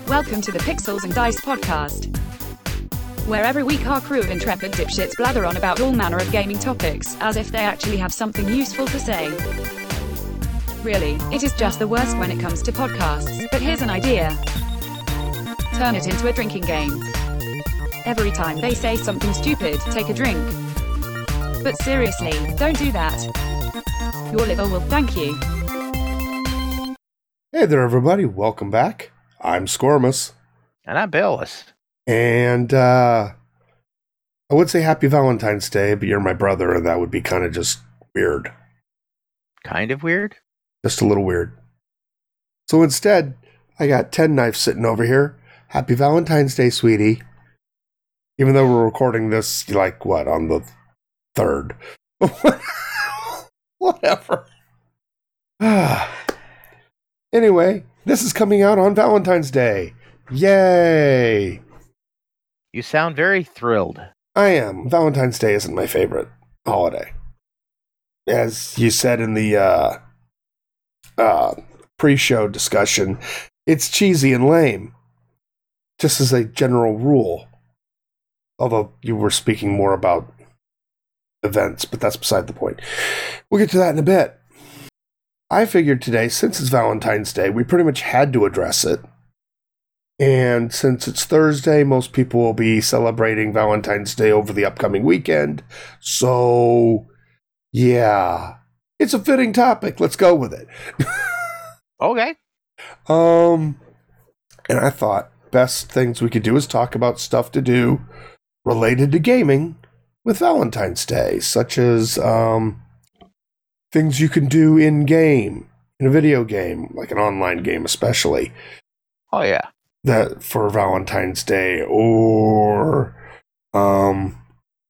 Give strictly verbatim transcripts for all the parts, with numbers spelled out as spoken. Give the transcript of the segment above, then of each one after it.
Welcome to the Pixels and Dice podcast, where every week our crew of intrepid dipshits blather on about all manner of gaming topics, as if they actually have something useful to say. Really, it is just the worst when it comes to podcasts, but here's an idea. Turn it into a drinking game. Every time they say something stupid, take a drink. But seriously, don't do that. Your liver will thank you. Hey there, everybody. Welcome back. I'm Scormus. And I'm Billis. And, uh, I would say happy Valentine's Day, but you're my brother, and that would be kind of just weird. Kind of weird? Just a little weird. So instead, I got ten knives sitting over here. Happy Valentine's Day, sweetie. Even though we're recording this, like, what, on the third? Whatever. Anyway, this is coming out on Valentine's Day. Yay! You sound very thrilled. I am. Valentine's Day isn't my favorite holiday. As you said in the uh, uh, pre-show discussion, it's cheesy and lame. Just as a general rule. Although you were speaking more about events, but that's beside the point. We'll get to that in a bit. I figured today, since it's Valentine's Day, we pretty much had to address it. And since it's Thursday, most people will be celebrating Valentine's Day over the upcoming weekend. So, yeah, it's a fitting topic. Let's go with it. Okay. Um, and I thought best things we could do is talk about stuff to do related to gaming with Valentine's Day, such as um, things you can do in-game, in a video game, like an online game especially. Oh, yeah. That for Valentine's Day, or um,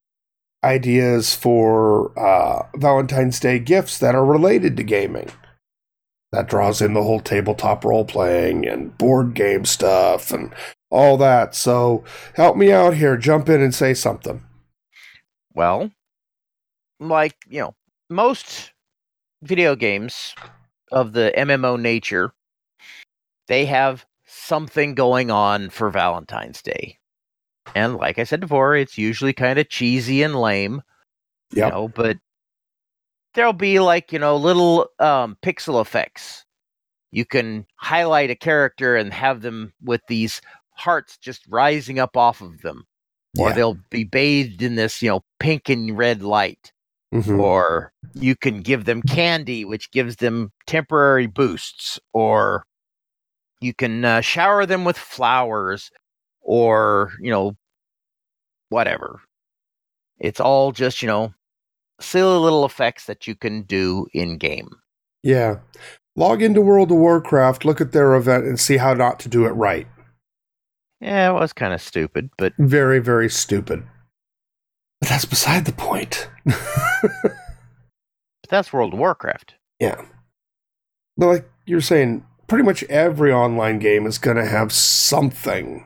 ideas for uh, Valentine's Day gifts that are related to gaming. That draws in the whole tabletop role-playing and board game stuff and all that. So help me out here. Jump in and say something. Well, like, you know, most video games of the M M O nature, they have something going on for Valentine's Day. And like I said before, it's usually kind of cheesy and lame. Yep. You know, but there'll be like, you know, little um, pixel effects. You can highlight a character and have them with these hearts just rising up off of them. Or Yeah. they'll be bathed in this, you know, pink and red light. Mm-hmm. Or you can give them candy, which gives them temporary boosts. Or you can uh, shower them with flowers. Or, you know, whatever. It's all just, you know, silly little effects that you can do in-game. Yeah. Log into World of Warcraft, look at their event, and see how not to do it right. Yeah, it was kind of stupid, but... Very, very stupid. But that's beside the point. but that's World of Warcraft. Yeah. But like you're saying, pretty much every online game is going to have something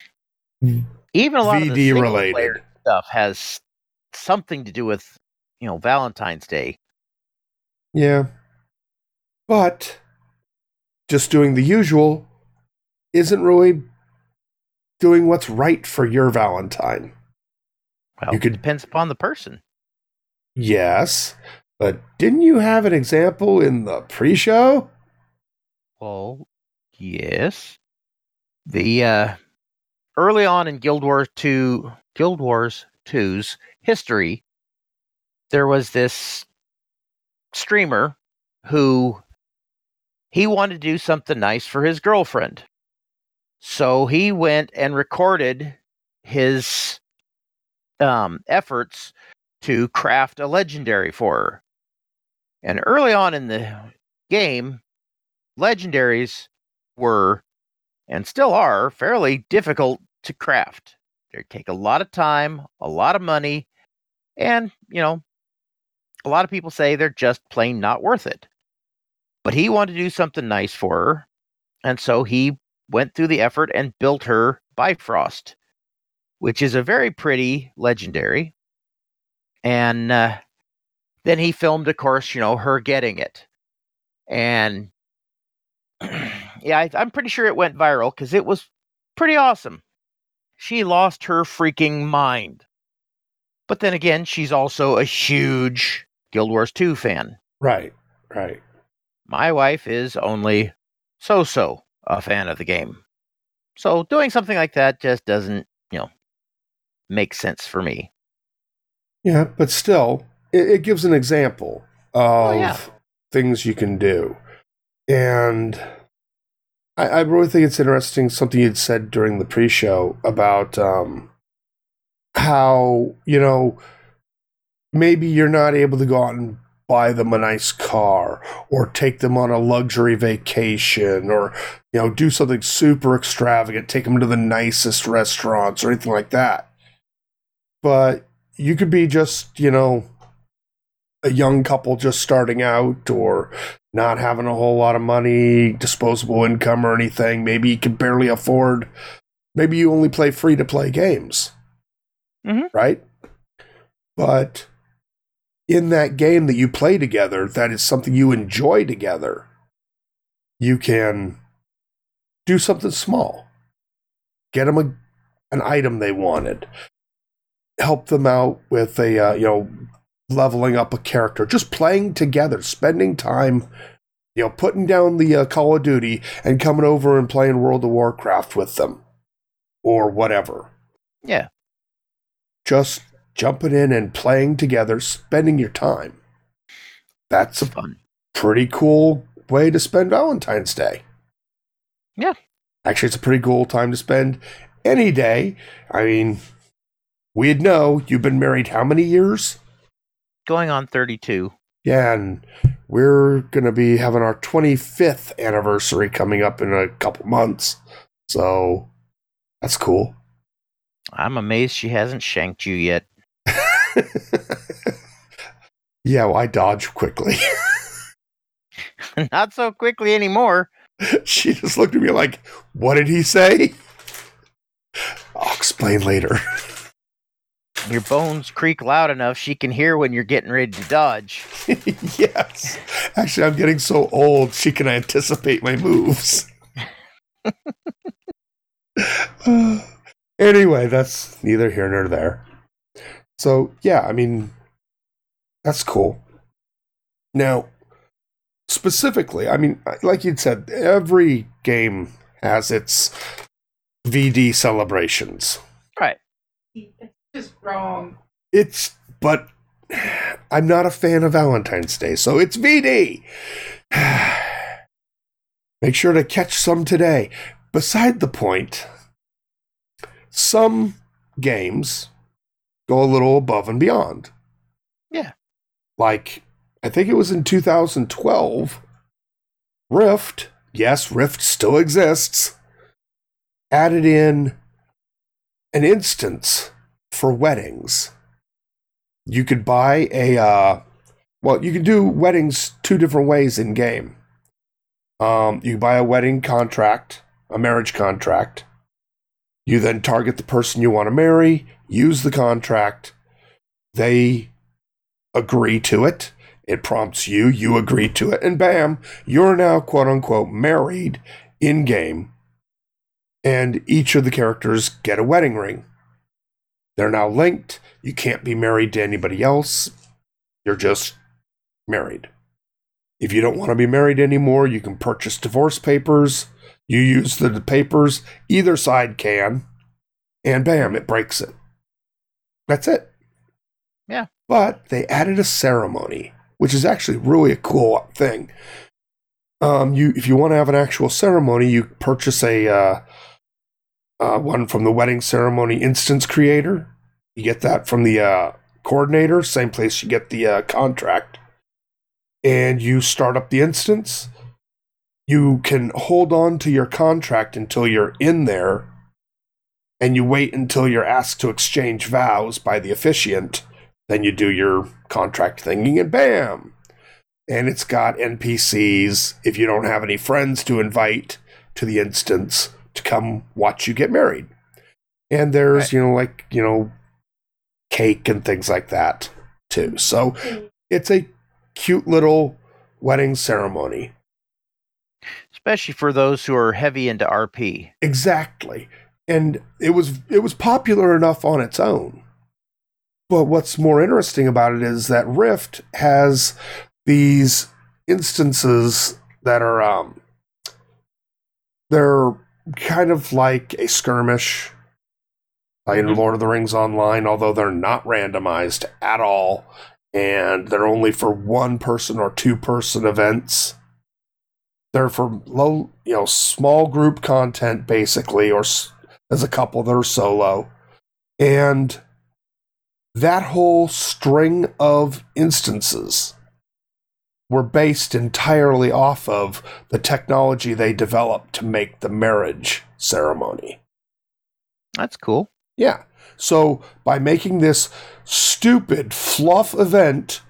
Even a lot V D of the single related player stuff has something to do with, you know, Valentine's Day. Yeah. But just doing the usual isn't really doing what's right for your Valentine. Well, You could- it depends upon the person. Yes, but didn't you have an example in the pre-show? Well, yes. The uh, early on in Guild Wars two, Guild Wars two's history, there was this streamer who he wanted to do something nice for his girlfriend. So he went and recorded his um, efforts to craft a legendary for her. And early on in the game, legendaries were, and still are, fairly difficult to craft. They take a lot of time, a lot of money, and, you know, a lot of people say they're just plain not worth it. But he wanted to do something nice for her, and so he went through the effort and built her Bifrost, which is a very pretty legendary. And uh, then he filmed, of course, you know, her getting it. And yeah, I, I'm pretty sure it went viral because it was pretty awesome. She lost her freaking mind. But then again, she's also a huge Guild Wars two fan. Right, right. My wife is only so-so a fan of the game. So doing something like that just doesn't, you know, make sense for me. Yeah, but still, it, it gives an example of Oh, yeah. things you can do. And I, I really think it's interesting something you'd said during the pre-show about um, how, you know, maybe you're not able to go out and buy them a nice car or take them on a luxury vacation or, you know, do something super extravagant, take them to the nicest restaurants or anything like that. But you could be just, you know, a young couple just starting out or not having a whole lot of money, disposable income or anything. Maybe you can barely afford, maybe you only play free-to-play games, Mm-hmm. right? But in that game that you play together, that is something you enjoy together, you can do something small. Get them a, an item they wanted. Help them out with a, uh, you know, leveling up a character. Just playing together, spending time, you know, putting down the uh, Call of Duty and coming over and playing World of Warcraft with them. Or whatever. Yeah. Just jumping in and playing together, spending your time. That's a Fun. pretty cool way to spend Valentine's Day. Yeah. Actually, it's a pretty cool time to spend any day. I mean, we'd know you've been married how many years? Going on thirty-two. Yeah, and we're going to be having our twenty-fifth anniversary coming up in a couple months. So, that's cool. I'm amazed she hasn't shanked you yet. Yeah, well, I dodge quickly. Not so quickly anymore. She just looked at me like, what did he say? I'll explain later. Your bones creak loud enough she can hear when you're getting ready to dodge. Yes. Actually, I'm getting so old, she can anticipate my moves. uh, anyway, that's neither here nor there. So, yeah, I mean, that's cool. Now, specifically, I mean, like you'd said, every game has its V D celebrations. Right. It's just wrong. It's, but I'm not a fan of Valentine's Day, so it's V D. Make sure to catch some today. Beside the point, some games go a little above and beyond. Yeah. Like, I think it was in two thousand twelve, Rift, yes, Rift still exists, added in an instance for weddings. You could buy a, uh, well, you can do weddings two different ways in game. Um, you buy a wedding contract, a marriage contract. You then target the person you want to marry, use the contract. They agree to it. It prompts you, you agree to it, and bam, you're now quote-unquote married in-game. And each of the characters get a wedding ring. They're now linked. You can't be married to anybody else. You're just married. If you don't want to be married anymore, you can purchase divorce papers. You use the papers. Either side can. And bam, it breaks it. That's it. Yeah. But they added a ceremony, which is actually really a cool thing. Um, you, if you want to have an actual ceremony, you purchase a uh, uh, one from the wedding ceremony instance creator. You get that from the uh, coordinator, same place you get the uh, contract. And you start up the instance. You can hold on to your contract until you're in there, and you wait until you're asked to exchange vows by the officiant. Then you do your contract thingy, and bam! And it's got N P Cs, if you don't have any friends to invite to the instance, to come watch you get married. And there's, right. you know, like, you know, cake and things like that, too. So it's a cute little wedding ceremony. Especially for those who are heavy into R P. Exactly. And it was it was popular enough on its own. But what's more interesting about it is that Rift has these instances that are um they're kind of like a skirmish, like in Mhm. Lord of the Rings Online, although they're not randomized at all, and they're only for one person or two person events. They're for low, you know, small group content basically, or s- as a couple that are solo. And that whole string of instances were based entirely off of the technology they developed to make the marriage ceremony. That's cool. Yeah. So by making this stupid fluff event,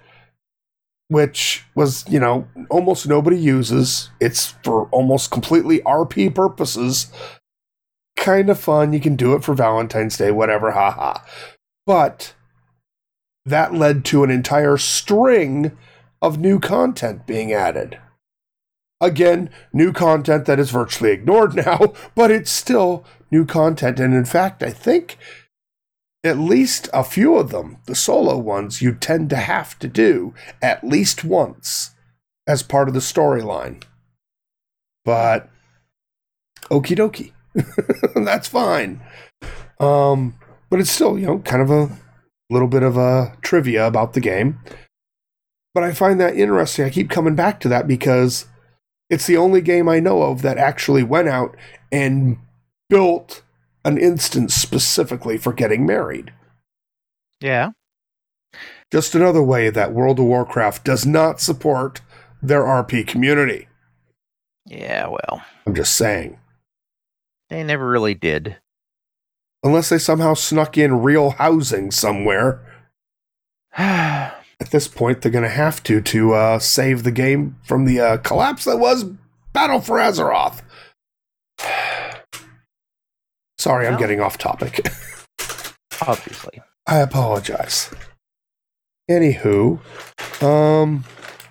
which was, you know, almost nobody uses, it's for almost completely R P purposes, kind of fun. You can do it for Valentine's Day, whatever, haha. But that led to an entire string of new content being added. Again, new content that is virtually ignored now, but it's still new content. And in fact, I think at least a few of them, the solo ones, you tend to have to do at least once as part of the storyline. But okie dokie. That's fine. Um, but it's still, you know, kind of a little bit of a trivia about the game. But I find that interesting. I keep coming back to that because it's the only game I know of that actually went out and built an instance specifically for getting married. Yeah. Just another way that World of Warcraft does not support their R P community. Yeah, well, I'm just saying. they never really did. Unless they somehow snuck in real housing somewhere. At this point, they're going to have to to uh, save the game from the uh, collapse that was Battle for Azeroth. Sorry, I'm Well. getting off topic. Obviously. I apologize. Anywho, um,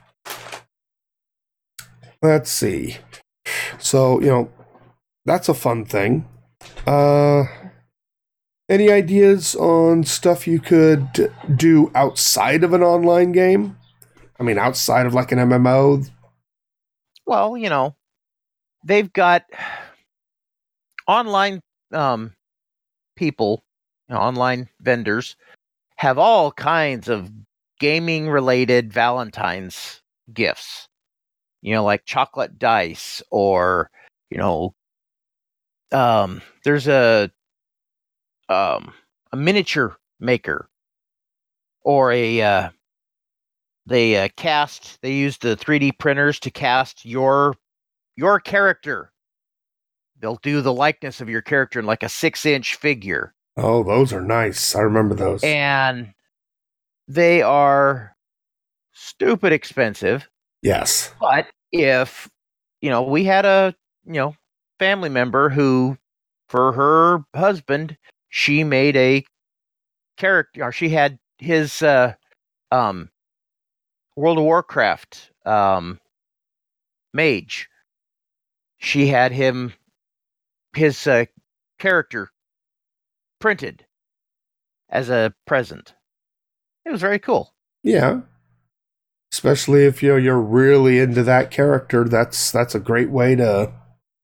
let's see. So, you know, that's a fun thing. Uh, any ideas on stuff you could do outside of an online game? I mean, outside of like an M M O? Well, you know, they've got online um, people, you know, online vendors have all kinds of gaming related Valentine's gifts. You know, like chocolate dice or, you know, um, there's a um, a miniature maker or a uh, they uh, cast they use the three D printers to cast your your character. They'll do the likeness of your character in like a six inch figure. Oh, those are nice. I remember those. And they are stupid expensive. Yes. But if, you know, we had a, you know, family member who, for her husband, she made a character, or she had his uh, um, World of Warcraft um, mage. She had him, his uh, character printed as a present. It was very cool. Yeah. Especially if you're you're really into that character, that's that's a great way to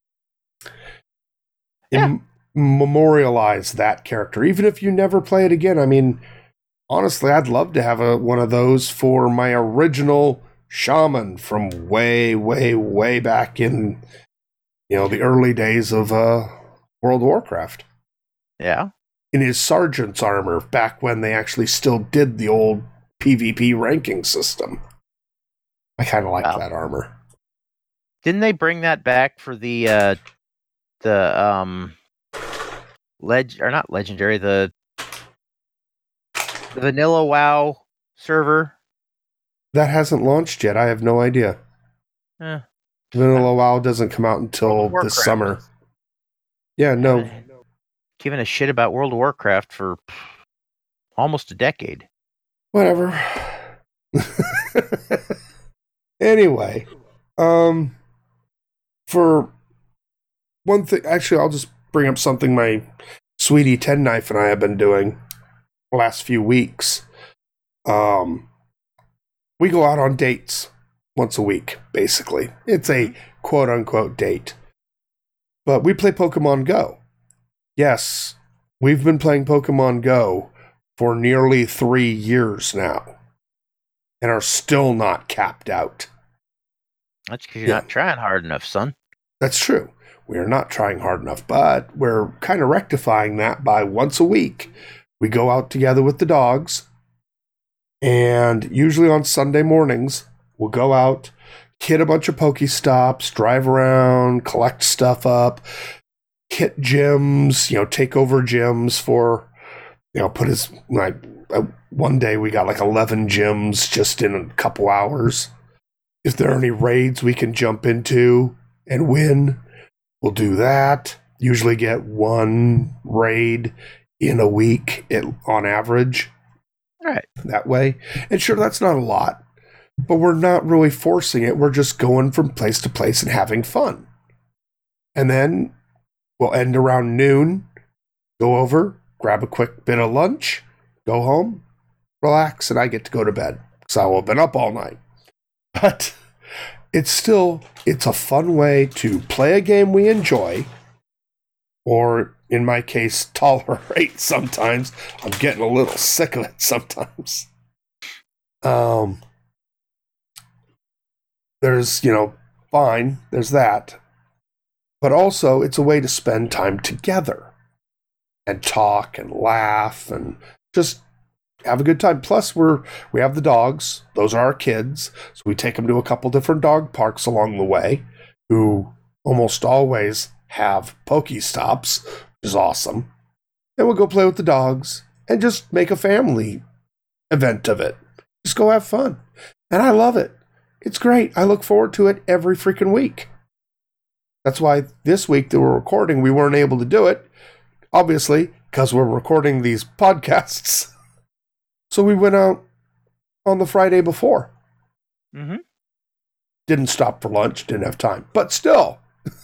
Yeah. im- memorialize that character, even if you never play it again. I mean, honestly, I'd love to have a one of those for my original shaman from way, way, way back in, you know, the early days of uh, World of Warcraft. Yeah. In his sergeant's armor, back when they actually still did the old PvP ranking system. I kind of like Wow. that armor. Didn't they bring that back for the uh the um leg or not legendary, the the vanilla WoW server? That hasn't launched yet. I have no idea. Eh, Vanilla WoW doesn't come out until World of this Warcraft. summer. Yeah, no. haven't given a shit about World of Warcraft for almost a decade. Whatever. Anyway, um, for one thing, actually, I'll just bring up something my sweetie Ten Knife and I have been doing the last few weeks. Um, we go out on dates once a week, basically. It's a quote-unquote date. But we play Pokemon Go. Yes, we've been playing Pokemon Go for nearly three years now and are still not capped out. That's because you're Yeah. not trying hard enough, son. That's true. We are not trying hard enough, but we're kind of rectifying that by once a week. We go out together with the dogs, and usually on Sunday mornings, we'll go out, hit a bunch of Pokestops, drive around, collect stuff up, hit gyms, you know, take over gyms for, you know, put his, like, uh, one day we got like eleven gyms just in a couple hours. If there are any raids we can jump into and win, we'll do that. Usually get one raid in a week it, on average. All right. That way. And sure, that's not a lot, but we're not really forcing it. We're just going from place to place and having fun. And then we'll end around noon, go over, grab a quick bit of lunch, go home, relax, and I get to go to bed because I will have been up all night. But it's still, it's a fun way to play a game we enjoy, or in my case, tolerate sometimes. I'm getting a little sick of it sometimes. Um, there's, you know, fine, there's that. But also, it's a way to spend time together and talk and laugh and just have a good time. Plus, we're we have the dogs. Those are our kids. So we take them to a couple different dog parks along the way, who almost always have Pokestops, which is awesome. And we'll go play with the dogs and just make a family event of it. Just go have fun. And I love it. It's great. I look forward to it every freaking week. That's why this week that we're recording, we weren't able to do it, obviously, because we're recording these podcasts. So we went out on the Friday before. Mm-hmm. Didn't stop for lunch, didn't have time. But still,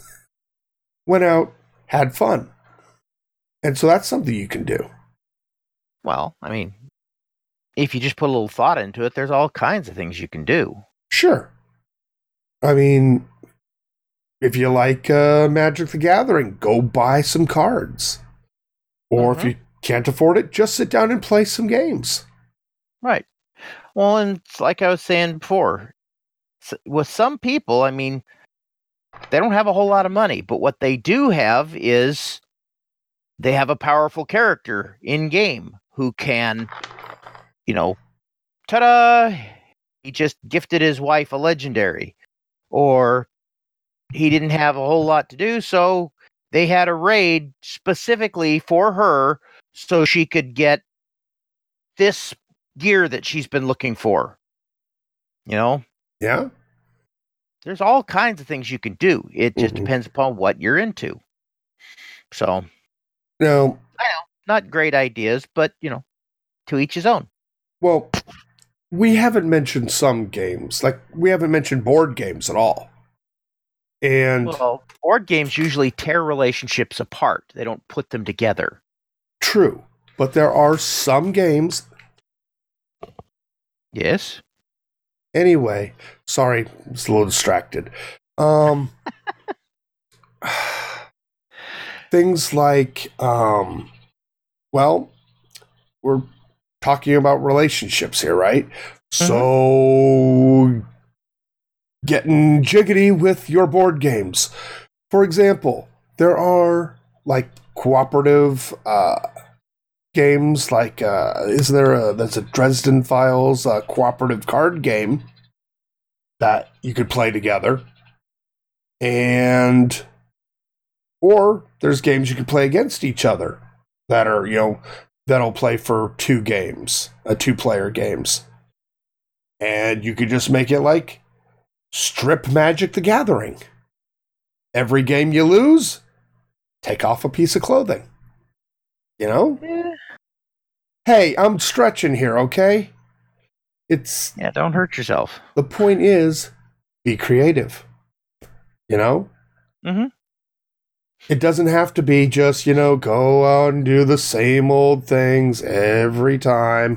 went out, had fun. And so that's something you can do. Well, I mean, if you just put a little thought into it, there's all kinds of things you can do. Sure. I mean, if you like uh, Magic the Gathering, go buy some cards. Or Mhm. if you can't afford it, just sit down and play some games. Right. Well, and it's like I was saying before, s- with some people, I mean, they don't have a whole lot of money, but what they do have is they have a powerful character in game who can, you know, ta-da, he just gifted his wife a legendary, or he didn't have a whole lot to do, so they had a raid specifically for her so she could get this gear that she's been looking for. You know, Yeah? there's all kinds of things you can do. It just Mhm. depends upon what you're into. So, Now, not great ideas, but, you know, to each his own. well, we haven't mentioned some games. Like, we haven't mentioned board games at all. And Well, board games usually tear relationships apart. They don't put them together. true, but there are some games. Yes? Anyway, sorry, I was a little distracted. Um, things like, um, well, we're talking about relationships here, right? So, getting jiggity with your board games. For example, there are like cooperative uh, games, like uh, is there a there's a Dresden Files uh, cooperative card game that you could play together, and or there's games you could play against each other that are, you know, that'll play for two games, uh, two player games, and you could just make it like Strip Magic the Gathering. Every game you lose, take off a piece of clothing. You know? Yeah. Hey, I'm stretching here, okay? It's Yeah, don't hurt yourself. the point is be creative. You know? Mm-hmm. It doesn't have to be just, you know, go out and do the same old things every time.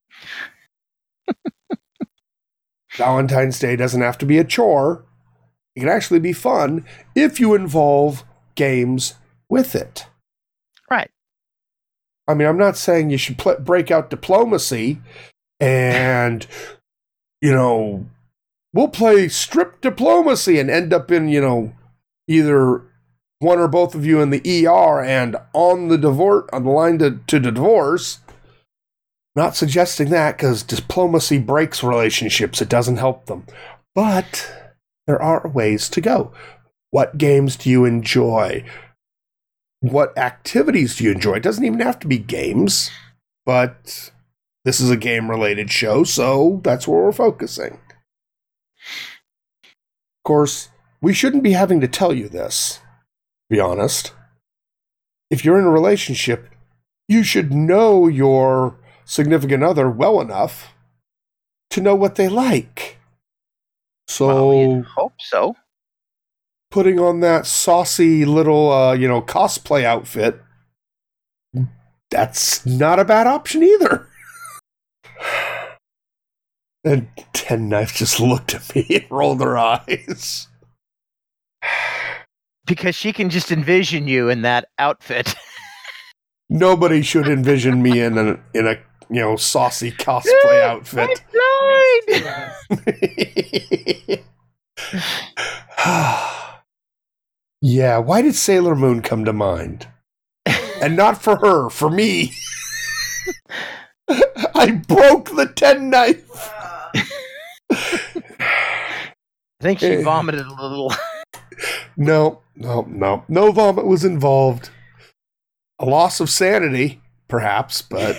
Valentine's Day doesn't have to be a chore. It can actually be fun if you involve games with it. Right. I mean, I'm not saying you should pl- break out diplomacy and, you know, we'll play strip diplomacy and end up in, you know, either one or both of you in the E R and on the divorce on the line to, to divorce. Not suggesting that, because diplomacy breaks relationships. It doesn't help them. But there are ways to go. What games do you enjoy? What activities do you enjoy? It doesn't even have to be games, but this is a game-related show, so that's where we're focusing. Of course, we shouldn't be having to tell you this, to be honest. If you're in a relationship, you should know your significant other well enough to know what they like. So, Well, you'd hope so. Putting on that saucy little, uh, you know, cosplay outfit, that's not a bad option either. And Ten Knife just looked at me and rolled her eyes. Because she can just envision you in that outfit. Nobody should envision me in a in a you know saucy cosplay outfit. Yeah, why did Sailor Moon come to mind? And not for her, for me. I broke the Ten Knife. I think she vomited a little. No, no, no. No vomit was involved. A loss of sanity, perhaps, but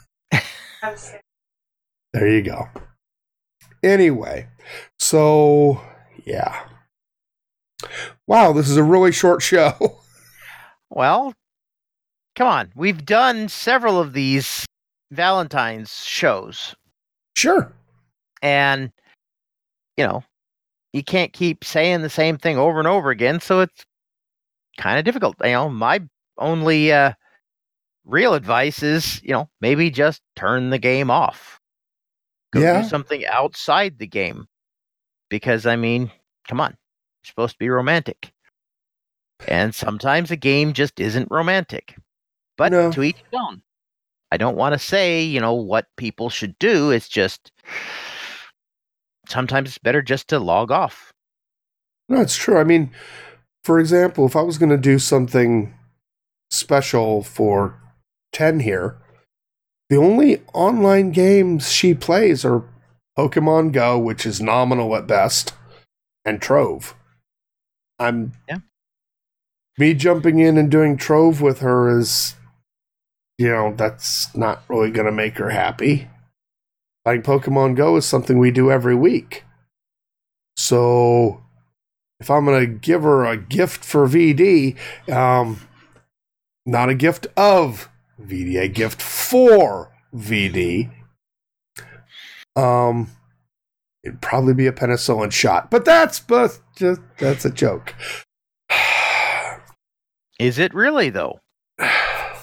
there you go. Anyway, so, yeah. Wow, this is a really short show. Well, come on. We've done several of these Valentine's shows. Sure. And, you know, you can't keep saying the same thing over and over again, so it's kind of difficult. You know, my only uh, real advice is, you know, maybe just turn the game off. Go Yeah. do something outside the game. Because, I mean, come on. You're supposed to be romantic. And sometimes a game just isn't romantic. But No. to each his own. I don't want to say, you know, what people should do. It's just sometimes it's better just to log off. No, it's true. I mean, for example, if I was going to do something special for ten here, the only online games she plays are Pokemon Go, which is nominal at best, and Trove. I'm yeah. Me jumping in and doing Trove with her is, you know, that's not really going to make her happy. Playing Pokemon Go is something we do every week. So, if I'm going to give her a gift for V D, um, not a gift of V D, a gift for V D, um, it'd probably be a penicillin shot. But that's but just that's a joke. Is it really, though? I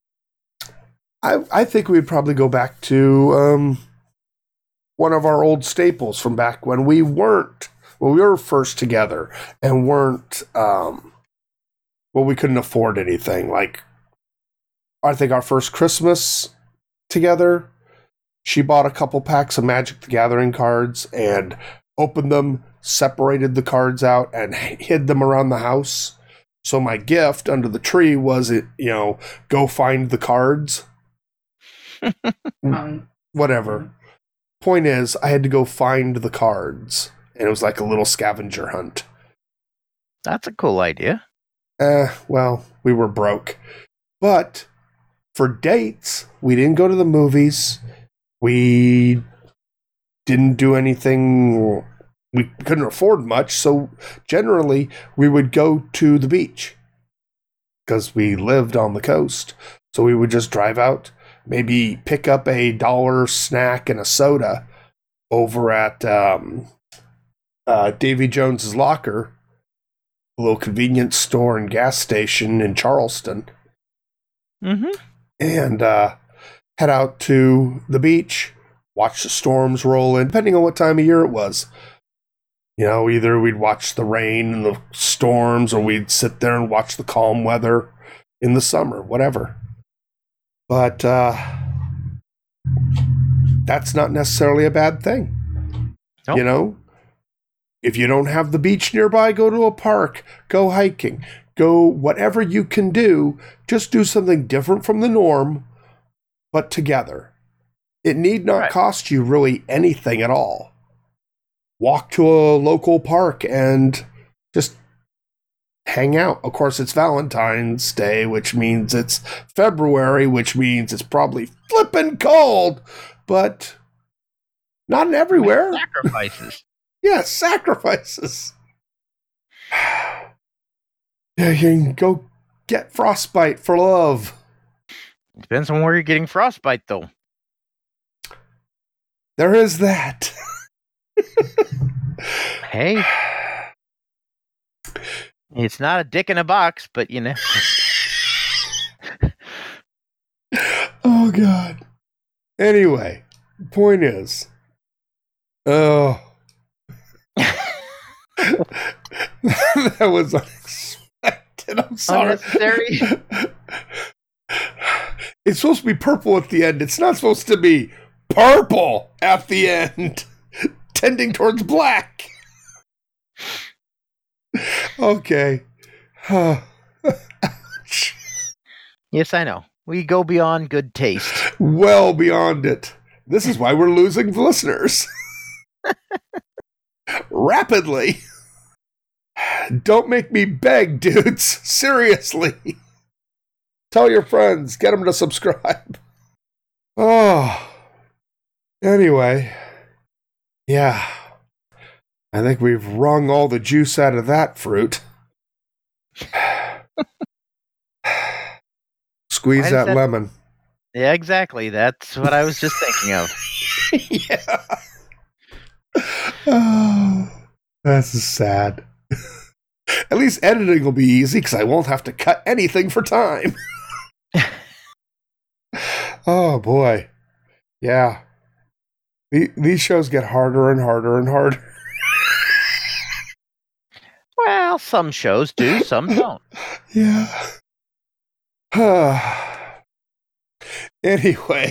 I think we'd probably go back to um, one of our old staples from back when we weren't, when we were first together and weren't, um, well, we couldn't afford anything. Like, I think our first Christmas together, she bought a couple packs of Magic the Gathering cards and opened them, separated the cards out, and hid them around the house. So my gift under the tree was, it, you know, go find the cards. Um, Whatever. Point is, I had to go find the cards, and it was like a little scavenger hunt. That's a cool idea. Eh, well, we were broke. But for dates, we didn't go to the movies. We didn't do anything. We couldn't afford much, so generally we would go to the beach because we lived on the coast. So we would just drive out, maybe pick up a dollar snack and a soda over at um, uh, Davy Jones's Locker, a little convenience store and gas station in Charleston, Mm-hmm. and uh, head out to the beach, watch the storms roll in, depending on what time of year it was. You know, either we'd watch the rain and the storms, or we'd sit there and watch the calm weather in the summer, whatever. But uh, that's not necessarily a bad thing. Nope. You know, if you don't have the beach nearby, go to a park, go hiking, go whatever you can do. Just do something different from the norm, but together. It need not Right. cost you really anything at all. Walk to a local park and just hang out. Of course, it's Valentine's Day, which means it's February, which means it's probably flippin' cold, but not everywhere. Sacrifices. Yeah, sacrifices. Yeah, you can go get frostbite for love. Depends on where you're getting frostbite, though. There is that. Hey, it's not a dick in a box, but you know. Oh, God. Anyway, point is, oh, that was unexpected. I'm sorry. Unnecessary. It's supposed to be purple at the end. It's not supposed to be purple at the end, tending towards black. Okay. Yes, I know. We go beyond good taste. Well beyond it. This is why we're losing listeners. Rapidly. Don't make me beg, dudes. Seriously. Tell your friends. Get them to subscribe. Oh. Anyway. Yeah. I think we've wrung all the juice out of that fruit. Squeeze Why does that, that- lemon. Yeah, exactly. That's what I was just thinking of. Yeah. Oh, this is sad. At least editing will be easy because I won't have to cut anything for time. Oh, boy. Yeah. The, these shows get harder and harder and harder. Well, some shows do, some don't. Yeah. Anyway.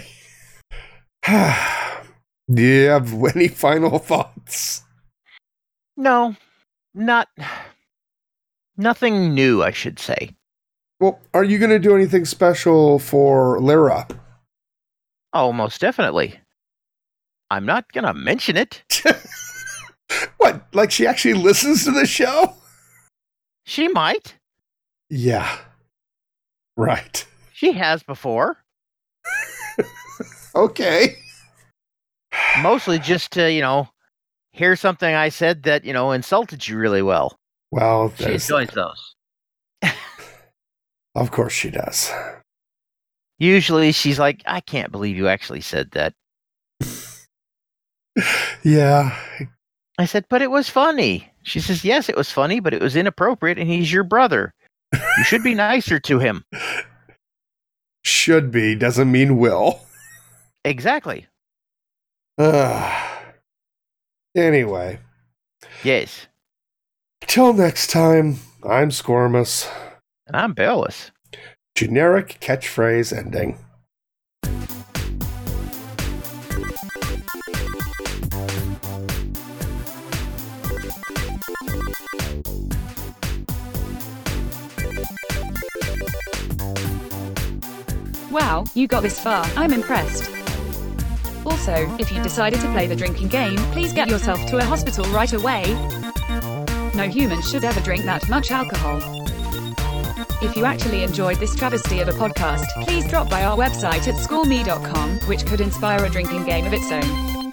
Do you have any final thoughts? No, not. Nothing new, I should say. Well, are you going to do anything special for Lyra? Oh, most definitely. I'm not going to mention it. What? Like she actually listens to the show? She might. Yeah. Right. She has before. Okay. Mostly just to, you know, hear something I said that, you know, insulted you really well. Well, She there's- enjoys those. of course she does. Usually she's like, I can't believe you actually said that. Yeah. I said, but it was funny. She says, yes, it was funny, but it was inappropriate and he's your brother. You should be nicer to him. Should be doesn't mean will. Exactly. Uh, anyway. Yes. Till next time, I'm Squirmus. And I'm Beowulf. Generic catchphrase ending. Wow, you got this far. I'm impressed. Also, if you decided to play the drinking game, please get yourself to a hospital right away. No human should ever drink that much alcohol. If you actually enjoyed this travesty of a podcast, please drop by our website at score me dot com, which could inspire a drinking game of its own.